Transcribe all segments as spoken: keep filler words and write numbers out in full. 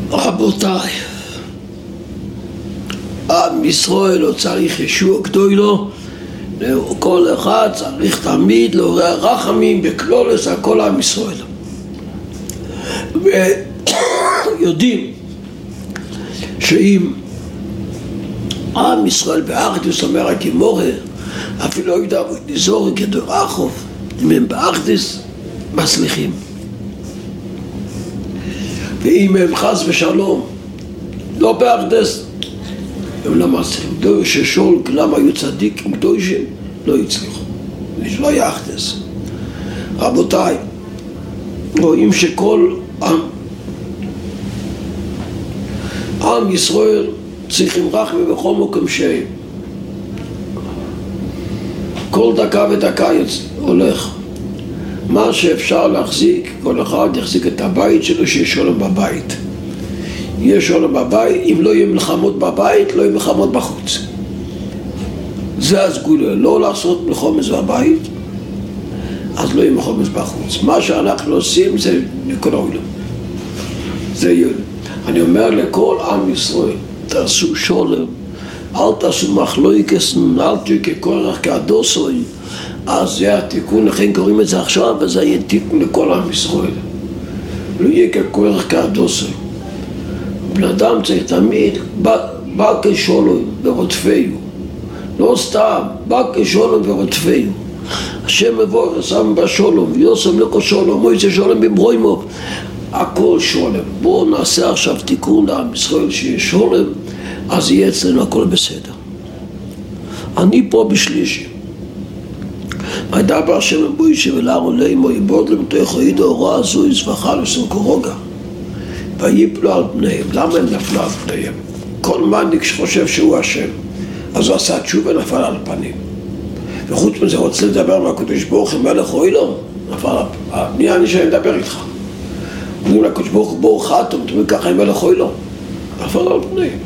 רבותיי, עם ישראל לא צריך ישוע גדולו, כל אחד צריך תמיד לעורר רחמים בכלולת על כל עם ישראל. ויודעים שאם עם ישראל באחדות, אומר הגימורה, אפילו לא ידעו לזור כדור רחוב, אם הם באחדות מצליחים. ואם הם חס ושלום לא באחדות, הם לא מצליחים. לא ששול למה היו צדיקים קדושים, לא הצליחו, לא היה אחדות. רבותיי, רואים שכל עם עם ישראל צריכים רחמים בכל מקום שהם. כל דקה ודקה הולך מה שאפשר להחזיק, כל אחד יחזיק את הבית שלו, שיש שולם בבית. יש שולם בבית, אם לא יהיה מלחמות בבית, לא יהיה מלחמות בחוץ. זה הסגולה, לא לעשות מלחמות בבית, אז לא יהיה מלחמות בחוץ. מה שאנחנו עושים זה לכל העולם. זה יהיה. אני אומר לכל עם ישראל, תעשו שולם, אל תעשו מחלוקת, אל תהיו כקורח כהדוסוי. אז זה התיקון, לכן קוראים את זה עכשיו, וזה יהיה תיקון לכל עם ישראל. לא יהיה כקורח כהדוסוי. בן אדם צריך תמיד בא כשולם ורודפהו. לא סתם, בא כשולם ורודפהו. השם מבוא ושם בשולם, ויוסם לכל שולם, מויצא שולם במרוימוב. הכל שולם. בואו נעשה עכשיו תיקון לעם ישראל שיש שולם, אז יהיה אצלנו הכל בסדר. אני פה בשלישי. וידבר השם אל מוישה ולאהרון לאמור יבעט להם תוך ידו הוראה זו יזבחה וסמכו רוגע ויפלו על פניהם. למה הם נפלו על פניהם? כל מנהיג שחושב שהוא השם, אז הוא עשה תשובה ונפל על פנים. וחוץ מזה רוצה לדבר מהקדוש ברוך הוא מלך עולם, נפל על פנים. מי אני שאני מדבר איתך? אומרים לקדוש ברוך הוא ברוך אתם, תמיד ככה עם מלך עולם, נפל על פניהם.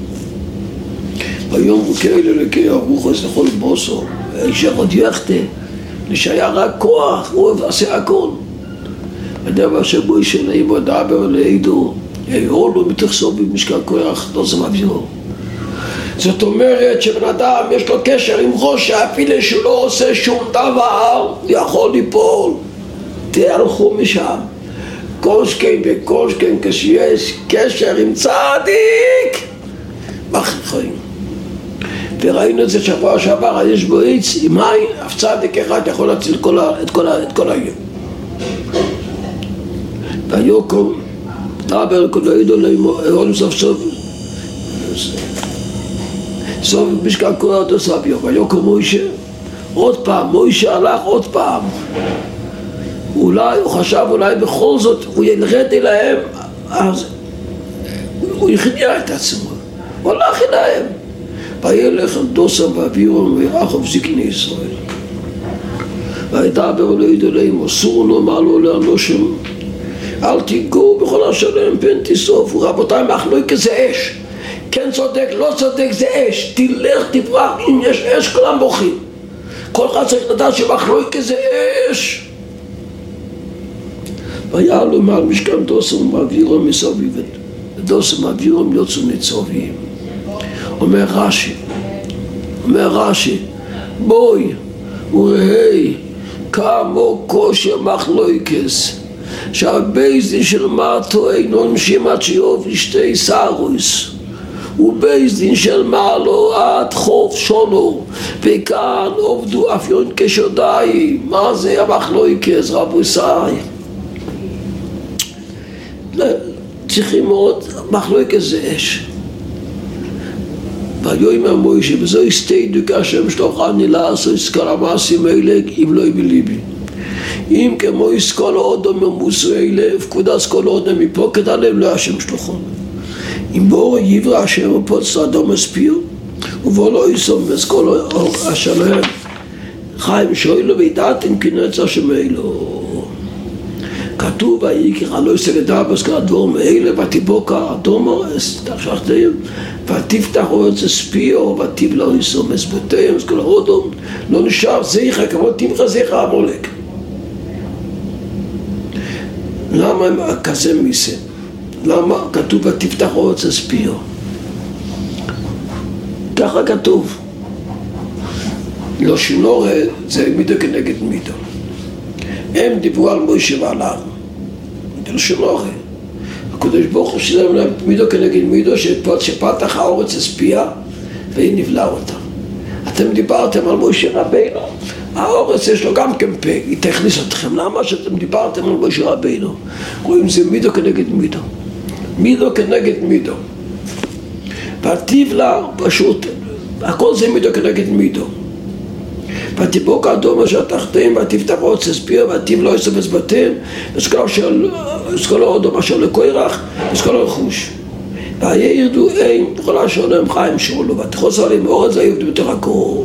ויאמרו כאלה לקי הרוחס לכל בוסו, אישר עוד יחתה, שהיה רק כוח, הוא עשה הכל. הדבר שבוי שלהם ודבר לעידו, יאור לו מתחסוב במשקל כוח, לא זה מבזירו. זאת אומרת שבן אדם יש לו קשר עם ראש, אפילו שהוא לא עושה שום דבר, יכול ליפול. תהלכו משם. קושקן וקושקן, כשיש קשר עם צדיק, מכריחים. וראינו את זה שבוע שעבר, יש בו עץ עם מים, אף צדיק אחד יכול להציל כל ה, את כל ה, את כל היום. ויוקום, דבר כל העידו לאמור סוף סוף, סוף משקל כל אותו סביו, ויוקום מוישה, עוד פעם, מוישה הלך עוד פעם. אולי, הוא חשב אולי בכל זאת, הוא ילרד אליהם, אז הוא יכניע את עצמו, הוא הלך אליהם. וילך אל דוסם ואבירם וירחב זקני ישראל. וידבר לעידו לאמור אסור לומר לו לאנושים אל תיגעו בכל אשר להם פן תשרפו. רבותיי, מחלוקת זה אש. כן צודק, לא צודק, זה אש. תלך תברח, אם יש אש כולם בוכים. כל אחד צריך לדעת שמחלוקת זה אש. ויעלו מעל משכן דוסם ואבירם מסביב, ודוסם ואבירם יוצאו ניצבים. אומר רש"י, אומר רש"י, בואי וראי כמו כושר מחלוקס שהבייסדין של מעטו אינו נמשים עד שיוב לשתי סרוס ובייסדין של מעלו עד חוף שונו וכאן עובדו אפיון כשודאי. מה זה המחלוקס רבוסי? צריכים מאוד, מחלוקס זה אש. ויאמר מוישה וזוהי סתידוק השם שלוחני לעשות כל המעשים האלה אם לא בליבי. אם כמו יסכל האדם ממוסו אלה פקודס כל האדם מפוקד עליהם לא השם שלוחני. אם בואו יברא השם ופוצץ אדם מספיר ובואו לא יסום בסכל השלם חיים שואלו וידעתם כי נצר שמאלו. כתוב ויקרא לא יעשה לדבס כל הדברים האלה ותיבוקע אדומו תחשכתם ותפתח אורץ ספיו ותיב לא יסום אסבותיהם אז כל האדם לא נשאר זיכה כמו תמחה זיכה המולק. למה הם כזה מיסה? למה? כתוב ותפתח אורץ אספיו. ככה כתוב. לא שינור זה מידו כנגד מידו. הם דיברו על מוישה ועל אהרון. זה לא שינור. הקדוש ברוך הוא שילם להם מידו כנגד מידו שפתח האורץ אספייה והיא נבלע אותה. אתם דיברתם על מוישה רבינו. האורץ יש לו גם כן פה, היא תכניס אתכם. למה שאתם דיברתם על מוישה רבינו? רואים זה מידו כנגד מידו. מידו כנגד מידו. ותבלע פשוט, הכל זה מידו כנגד מידו. ותיבוק האדום אשר תחתיהם ותפתח אורץ אספייה ותבלע עשב אצבעותיהם וסקולו אדום אשר לקורח וסקולו לחוש. והיה ירדו אין בכל אשר להם חיים שאולו ותחוס עליהם אורץ ויעבדו בתוך הכל.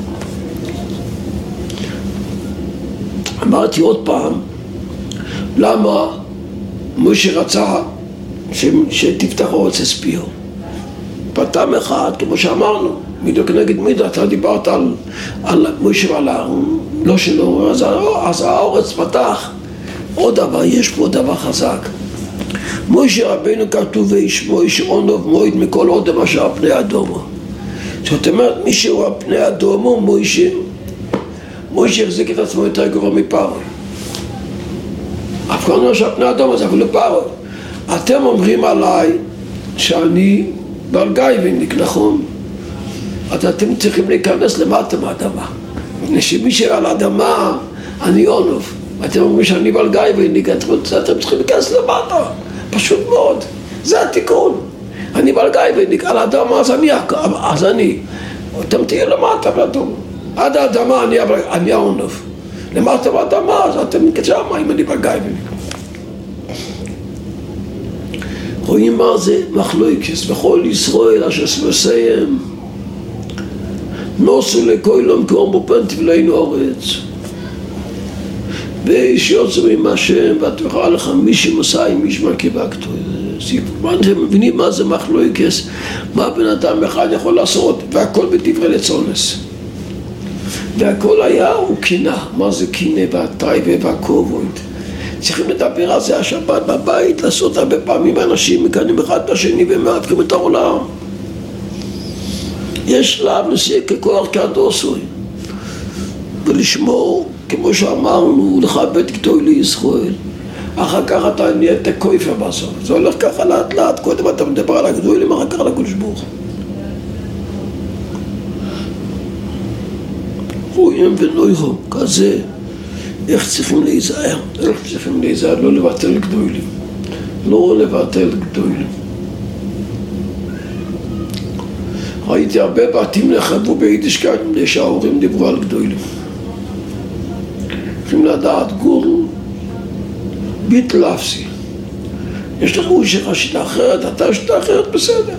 אמרתי עוד פעם, למה משה רצה שתפתח אורץ אספייה? פתם אחד, כמו שאמרנו, מידו כנגד מידו, אתה דיברת על, על משה ועל אהרון, לא שלא, אז, אז האורץ פתח. עוד דבר, יש פה דבר חזק. משה רבינו כתוב וישמו איש עונוב מועד מכל אודם אשר על פני אדומו. זאת אומרת, מי שהוא על פני אדומו, משה, משה החזיק את עצמו יותר גבוה מפרעה. אף אחד לא שעל פני אדומו, זה אפילו פרעה. אתם אומרים עליי שאני בעל גייבניק, נכון? אז אתם צריכים להיכנס למטה מהאדמה. שמי שעל האדמה, אני עונוב. אתם אומרים שאני בעל גייבניק, אתם צריכים להיכנס למטה. פשוט מאוד. זה התיקון. אני בעל גייבניק, על האדמה אז אני, אז אני. אתם תהיו למטה באדמה. עד האדמה אני, אני העונוב. למטה באדמה, אז אתם מתקשר מה אם אני בעל גייבניק. רואים מה זה מחלוקס, וכל ישראל אשר סבסיהם נוסו לכוילום כאומרו פן תבלענו אורץ ואיש יוצא עם השם ותבחר לך מי שמסע עם איש מרכיבקתו. אתם מבינים מה זה מחלוקס, מה בן אדם אחד יכול לעשות, והכל בדברי לצונס, והכל היה הוא קינה. מה זה קינה והטייבה והכובד? צריכים לדבר על זה השבת בבית, לעשות הרבה פעמים אנשים מקנים אחד בשני ומהפכים את העולם. יש שלב נסיע ככוח כדוסוי ולשמור, כמו שאמרנו, לכבד גדולי ישראל. אחר כך אתה נהיית כויפה בסוף. זה הולך ככה לאט לאט, קודם אתה מדבר על הגדולים, אחר כך על הקדוש ברוך הוא. רואים ונוירו כזה, איך צריכים להיזהר, איך צריכים להיזהר, לא לבטל גדולים, לא לבטל גדולים. ראיתי הרבה בתים נחרבו ביידישקייט מפני שההורים דיברו על גדולים. צריכים לדעת גור ביטל אפסי. יש לך הוא שלך שיטה אחרת, אתה שיטה אחרת, בסדר.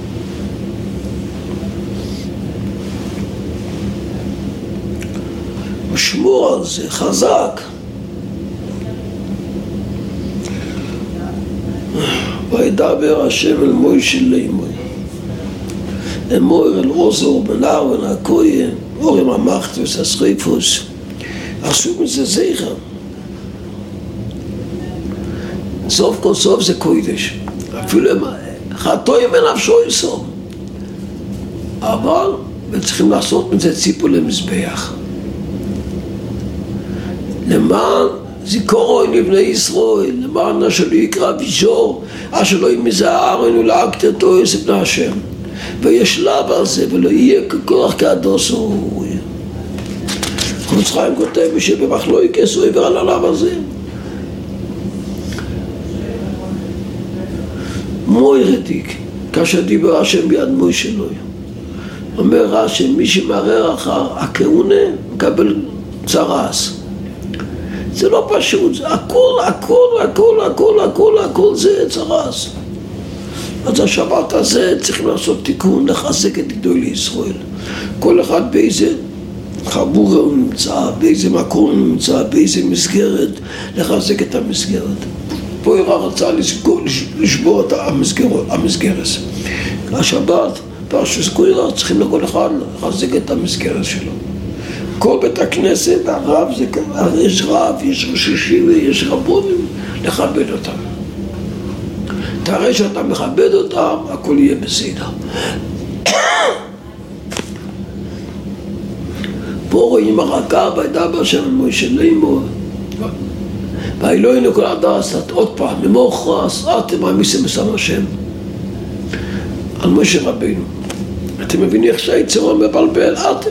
שמור על זה חזק. וידבר השם אל מוישה לאמור אמור אל עוזר בן אהרון הכהן אור עם המחתוס הסריפוס עשו מזה זכר. סוף כל סוף זה קודש, אפילו חטאים בנפשו יסום, אבל צריכים לעשות מזה ציפור למזבח למען זיכרון לבני ישראל, למען אשר לא יקרא וישור אשר לא ימזערנו להגת אותו יוסף בני השם, ויש לב על זה ולא יהיה ככוח כדוסוי. חפץ חיים כותב שבמחלוקס הוא עבר על הלב הזה. מוירדיק כאשר דיבר השם ביד מוישה לא אומר רש"י, מי שמערער אחר הכהונה מקבל צרס. זה לא פשוט, זה הכל, הכל, הכל, הכל, הכל, הכל זה צרס. אז השבת הזה צריכים לעשות תיקון, לחזק את גדולי ישראל. כל אחד באיזה חבורה הוא נמצא, באיזה מקום הוא נמצא, באיזה מסגרת, לחזק את המסגרת. פה יראה רצה לשבור את המסגרת. השבת, פרשת קורח, צריכים לכל אחד לחזק את המסגרת שלו. כל בית הכנסת, הרב זה ככה, יש רב, יש רשישים ויש רבונים, לכבד אותם. תראה שאתה מכבד אותם, הכל יהיה בסדר. פה רואים הרקע וידע בהשם מוישה לאמור ואלוהינו כל הדעת עוד פעם ממוחרס אתם העמיסים בסם השם על מוישה רבינו. אתם מבינים איך שהיצרו מבלבל? אתם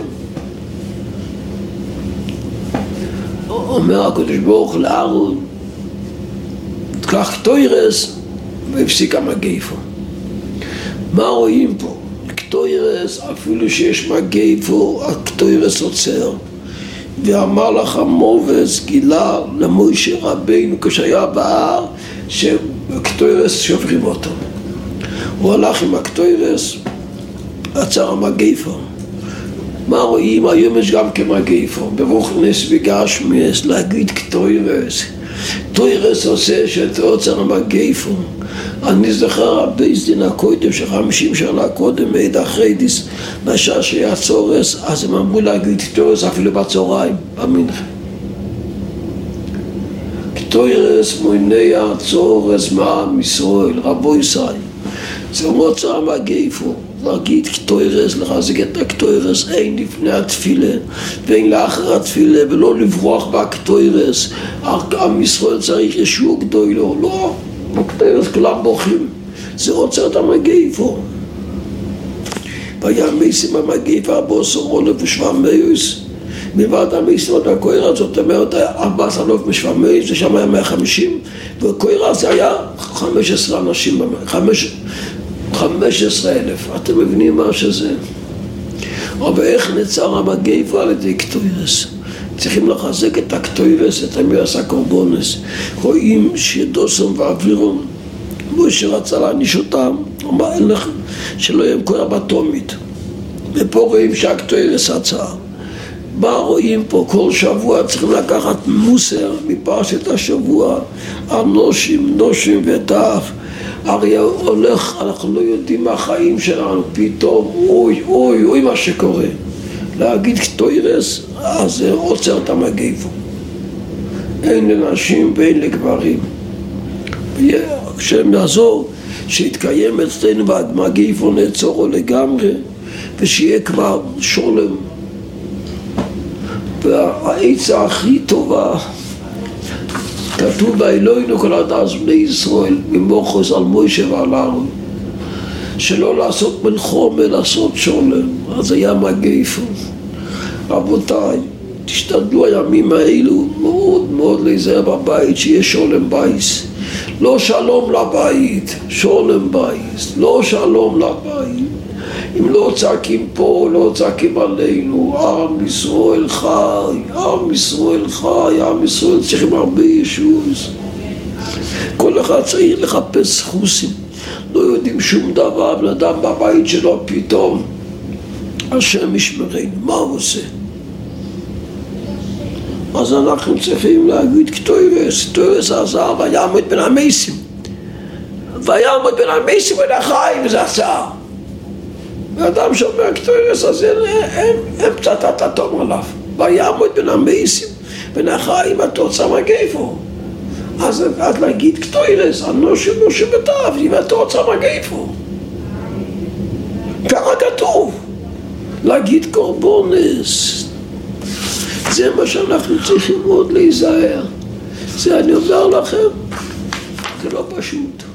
אומר הקדוש ברוך לאהרון תקח תוירס והפסיק המגייפו. מה רואים פה? קטוירס, אפילו שיש מגייפו, הקטוירס עוצר. ואמר לך מובס גילה למוישה רבינו כשהיה בהר שקטוירס שוברים אותו. הוא הלך עם הקטוירס, עצר המגייפו. מה רואים? היום יש גם כמגייפו, ברוכנס וגשמיס, להגיד קטוירס. תוירס עושה שתעוצר המגייפו. אני זוכר הבייס דין הקודם שחמישים שנה קודם מעיד אחרי דיס בשעה שהיה צורס, אז הם אמרו להגיד תוירס אפילו בצהריים במנחה. תוירס מונע צורס מעם ישראל, רבו ישראל. זה מוצא המגייפו, להגיד תוירס, לחזק את הקטוירס, אין לפני התפילה ואין לאחר התפילה ולא לברוח בהקטוירס. עם ישראל צריך ישוע גדולו, לא. הקטוירס כולם בוכים, זה עוצר את המגייפו. והיה מייסים המגייפה בוסו אלף ושבע מאות מלבד המייסים את הקוירה, זאת אומרת ארבע עשרה אלף ושבע מאות, ושם היה מאה וחמישים, והקוירה זה היה חמש עשרה אנשים, חמש עשרה אלף. אתם מבינים מה שזה? אבל איך נצר המגייפה על ידי קטוירס? צריכים לחזק את הקטוירס, את המירס הקורבונס. רואים שדוסום ואווירון, מוישה רצה להעניש אותם, אמר אין לכם, שלא יהיה קורא בתומית. ופה רואים שהקטוירס עצר. מה רואים פה? כל שבוע צריכים לקחת מוסר מפרשת השבוע, הנושים, נושים וטף. הרי הולך, אנחנו לא יודעים מה החיים שלנו, פתאום, אוי, אוי, אוי מה שקורה. להגיד קטוירס, אז זה עוצר את המגייפו. אין לנשים ואין לגברים. כשהם יעזור, שיתקיים אצלנו והמגייפו נעצורו לגמרי, ושיהיה כבר שולם. והעצה הכי טובה, כתוב באלוהינו כל הדעת בני ישראל, ממוחס על מוישה ועל אהרון, שלא לעשות מלחום ולעשות שולם. אז היה מגייפו. רבותיי, תשתדלו הימים האלו מאוד מאוד להיזהר בבית, שיהיה שולם בייס. לא שלום לבית, שולם בייס. לא שלום לבית. אם לא צעקים פה, לא צעקים עלינו. עם ישראל חי, עם ישראל חי, עם ישראל צריכים הרבה ישועות. כל אחד צריך לחפש חוסים. לא יודעים שום דבר, בן אדם בבית שלו פתאום השם ישמרנו, מה הוא עושה? אז אנחנו צריכים להגיד קטוירס, קטוירס עזר ויעמוד בין המייסים, ויעמוד בין המייסים בין החיים, וזה עזר. ואדם שאומר קטוירס, אז הם קצת התתום עליו, ויעמוד בין המייסים בין החיים, התוצאה מגייפו. אז עד להגיד קטוירס, הנושים נושים בטף, והתוצאה מגייפו. ככה כתוב. להגיד קורבונס, זה מה שאנחנו צריכים מאוד להיזהר. זה אני אומר לכם, זה לא פשוט.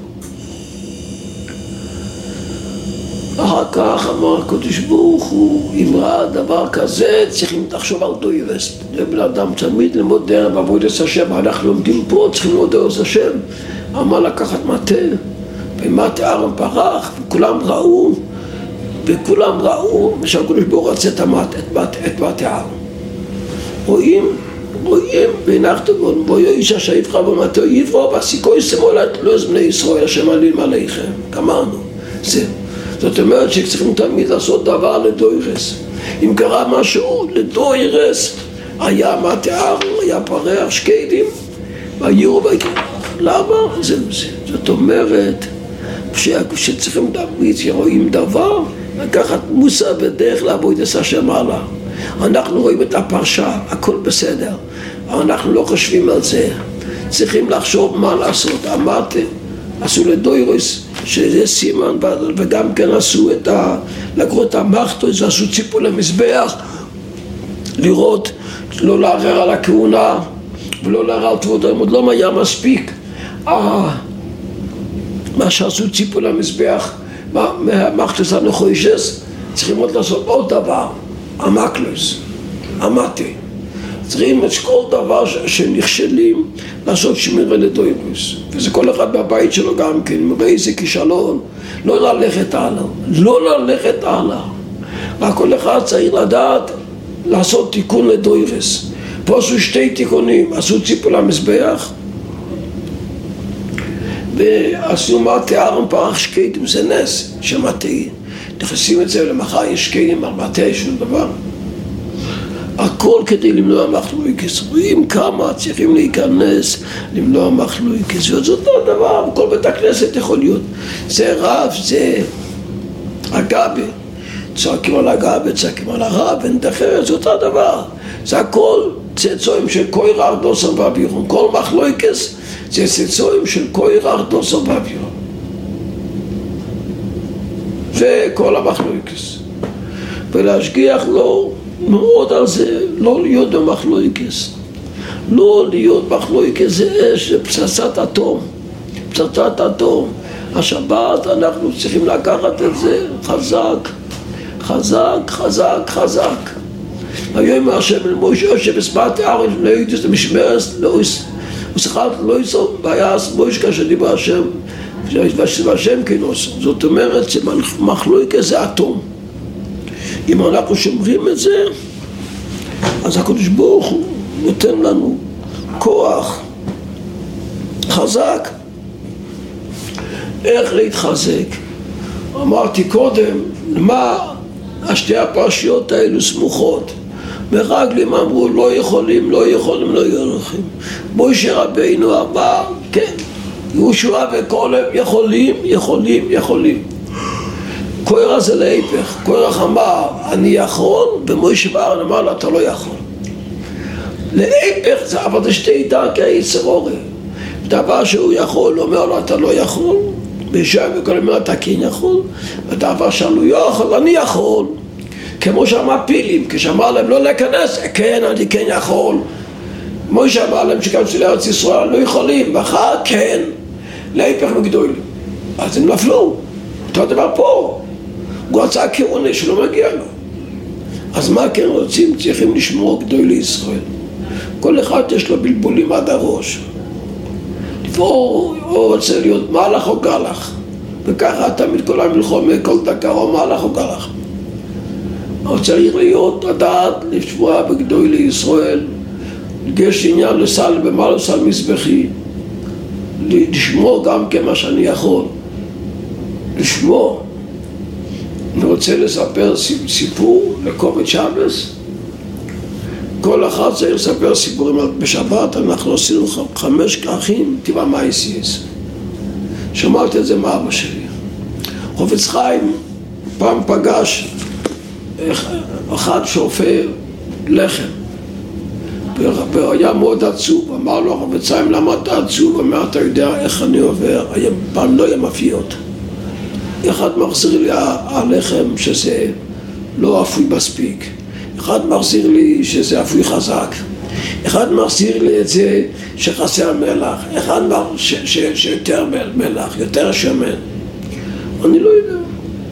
אחר כך אמר הקדוש ברוך הוא, אם ראה דבר כזה צריכים לחשוב על תוירס. זה בן אדם תמיד ללמוד דרך בעבודת השם. אנחנו לומדים פה, צריכים ללמוד דרך השם. אמר לקחת מטה, ומטה ארם פרח, וכולם ראו, וכולם ראו שהקדוש ברוך הוא רצה את מטה ארם. רואים, רואים, והנחתו בו איש אשר יבחר במטה יברו, והסיכוי שמאלת לא בני ישראל השם עלים עליכם. גמרנו. זה. זאת אומרת שצריכים תמיד לעשות דבר לדוירס. אם קרה משהו לדוירס, היה מטה ארם, היה פרח שקדים, והירו ויקרו. למה? זה זה. זאת אומרת, שצריכים תמיד שרואים דבר, לקחת מוסר בדרך לעבוד את השם הלאה. אנחנו רואים את הפרשה, הכל בסדר, אנחנו לא חושבים על זה. צריכים לחשוב מה לעשות. אמרתם, עשו לדוירוס שזה סימן, וגם כן עשו את ה... לקחו את המחטוס ועשו ציפו למזבח לראות, לא לערער על הכהונה ולא לערער על תבואות, עוד לא היה מספיק מה שעשו ציפו למזבח מהמחטוס הנחושס, צריכים עוד לעשות עוד דבר, המקלוס, המטה. צריכים את כל דבר שנכשלים לעשות שמירה לדוירוס, וזה כל אחד בבית שלו גם כן, באיזה כישלון, לא ללכת הלאה, לא ללכת הלאה, רק כל אחד צריך לדעת לעשות תיקון לדוירוס. פה עשו שתי תיקונים, עשו ציפו למזבח ועשו מטה ארם פרח שקדים, זה נס שמטה, נכנסים את זה למחר יש שקדים על מטה שום דבר, הכל כדי למנוע מחלוקת. רואים כמה צריכים להיכנס למנוע מחלוקת, וזה אותו דבר, כל בית הכנסת יכול להיות, זה רב, זה הגבי, צועקים על הגבי, צועקים על הרב, אין דחרת, זה אותו דבר, זה הכל צאצויים של קוירח דוסם ואבירון, כל מחלוקת זה צאצויים של קוירח דוסם ואבירון, זה כל המחלוקת. ולהשגיח לו מאוד על זה, לא להיות במחלוקס, לא להיות מחלוקס, זה אש, זה פצצת אטום, פצצת אטום. השבת אנחנו צריכים לקחת את זה חזק, חזק, חזק, חזק. היום השם אל מוישה שבשפת הארץ לא ידעו את המשמרת, הוא שחק לא יצור ביעש מוישה כאשר דיבר השם, והשם כנוס, זאת אומרת שמחלוקס זה אטום. אם אנחנו שומרים את זה, אז הקדוש ברוך הוא נותן לנו כוח חזק. איך להתחזק? אמרתי קודם, מה השתי הפרשיות האלו סמוכות? מרגלים אמרו לא יכולים, לא יכולים, לא יכולים. משה רבינו אמר, כן, יהושע וכלב יכולים, יכולים, יכולים. קורח זה להיפך, קורח אמר אני יכול, ומשה ואהרון אמר לו אתה לא יכול. להיפך זה, אבל זה שתי דרכי היצר אורי. דבר שהוא יכול, אומר לו אתה לא יכול, וישוע וכלב אומר אתה כן יכול, ודבר שאני לא יכול, אני יכול. כמו שהמפילים, כשאמר להם לא להיכנס, כן אני כן יכול. משה אמר להם שכנסו לארץ ישראל לא יכולים, ואחר כן, להיפך מגדולים. אז הם נפלו, אותו דבר פה. הוא רצה כהונה שלא מגיע לו. אז מה כן רוצים? צריכים לשמור גדולי ישראל. כל אחד יש לו בלבולים עד הראש. או רוצה להיות מלאך או גלח, וככה תמיד כל המלחמה, כל דקה או מלאך או גלח. הוא צריך להיות, לדעת, לשמוע בגדולי ישראל, יש עניין לסל במה לסל מזבחי, לשמור גם כמה שאני יכול, לשמור. אני רוצה לספר סיפור לקובץ שבס. כל אחד צריך לספר סיפורים. בשבת אנחנו עשינו חמש כרכים, טבע מייסיס. שמעתי את זה מאבא שלי. חפץ חיים פעם פגש אחד שופר לחם. והיה מאוד עצוב. אמר לו חפץ חיים למה אתה עצוב? אמר אתה יודע איך אני עובר? פעם לא היה מפיות. אחד מחזיר לי הלחם שזה לא אפוי מספיק, אחד מחזיר לי שזה אפוי חזק, אחד מחזיר לי את זה שחסר מלח, אחד מחזיר ש- ש- שיותר מלח, יותר שמן. אני לא יודע.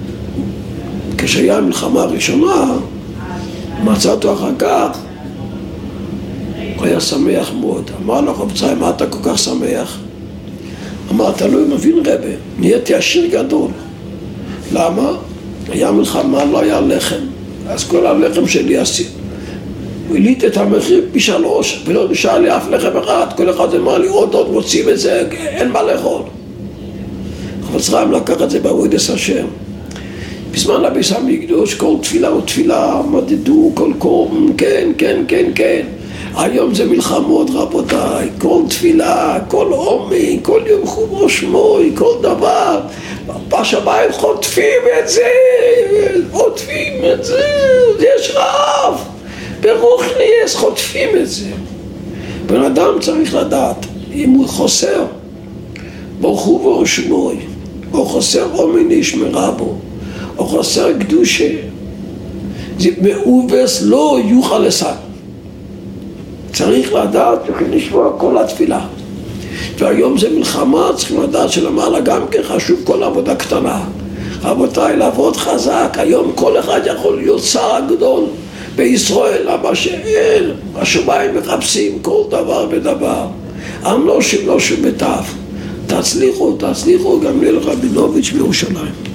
כשהיה המלחמה הראשונה מצאתו אחר כך, הוא היה שמח מאוד. אמר לו חפץ חיים מה אתה כל כך שמח? אמר אתה לא מבין רבי, נהייתי עשיר גדול. למה? היה מלחמה, לא היה לחם, אז כל הלחם שלי עשיתי, העליתי את המחיר פי שלוש ולא נשאר לי אף לחם אחד. כל אחד אמר לי עוד עוד מוצאים את זה, אין מה לאכול. חפץ חיים לקח את זה בעבודת השם. בזמן הביס המקדוש כל תפילה ותפילה מדדו כל קום, כן כן כן כן. היום זה מלחמות רבותיי, כל תפילה, כל עומי, כל יום חומו שמוי, כל דבר. בשמיים חוטפים את זה, חוטפים את זה, יש רעב, ברוחניאס חוטפים את זה. בן אדם צריך לדעת, אם הוא חוסר, ברוך הוא ורשמוי, או חסר עומי נשמרה בו, או חסר קדושה, זה מאובס לא יוכל לסד. צריך לדעת, צריכים לשמוע כל התפילה. והיום זה מלחמה, צריכים לדעת שלמעלה גם כן חשוב כל עבודה קטנה. רבותיי, לעבוד חזק, היום כל אחד יכול להיות שר גדול בישראל, אבל שאין, השמיים מחפשים כל דבר ודבר. אנושים לא שבטף. תצליחו, תצליחו גם ליל רבינוביץ' בירושלים.